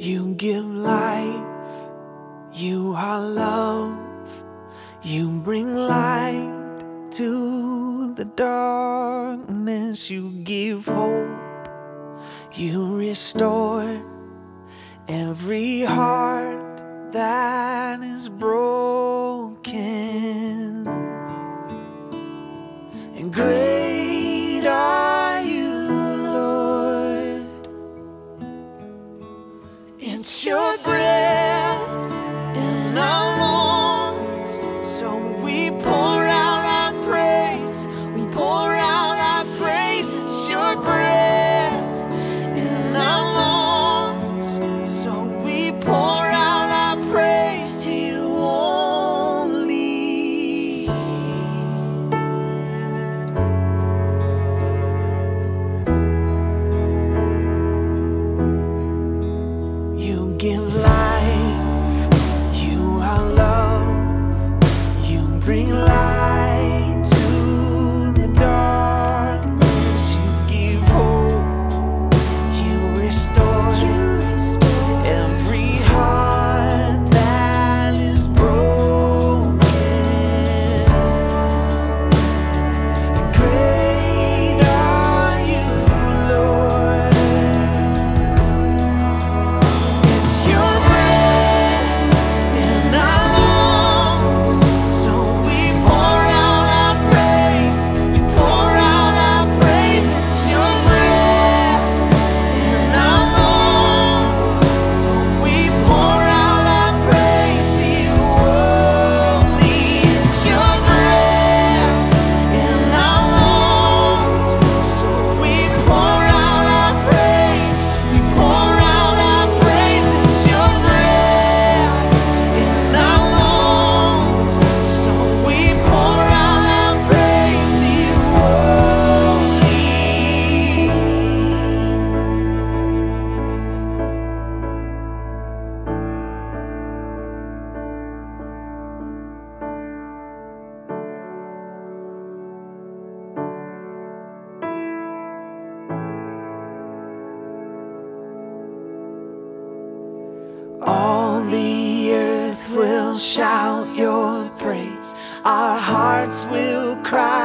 You give life, you are love, you bring light to the darkness, you give hope, you restore every heart that is broken. And great are you, Lord. It's your breath in our lungs, so we pour out our praise. We pour out our praise. It's your breath in our lungs, so we pour out our praise to you only. You give life, you are love, you bring light to the darkness, you give hope, you restore every heart that is broken. And great are you, Lord. It's your breath in our lungs, so we pour out our praise. We pour out our praise. It's your breath in our lungs, so we pour out our praise to you only. It's your breath in our lungs, so we pour out our praise. We pour out our praise. It's your breath in our lungs, so we pour out our praise to you only. All the earth will shout your praise. Our hearts will cry